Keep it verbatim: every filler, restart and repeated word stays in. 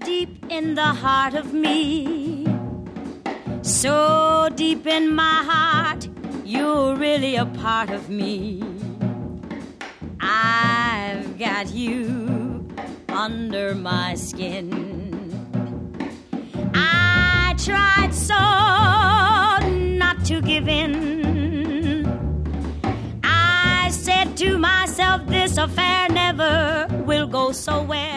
deep in the heart of me, so deep in my heart, you're really a part of me. I've got you under my skin. I tried so not to give in. I said to myself, this affair never will go so well.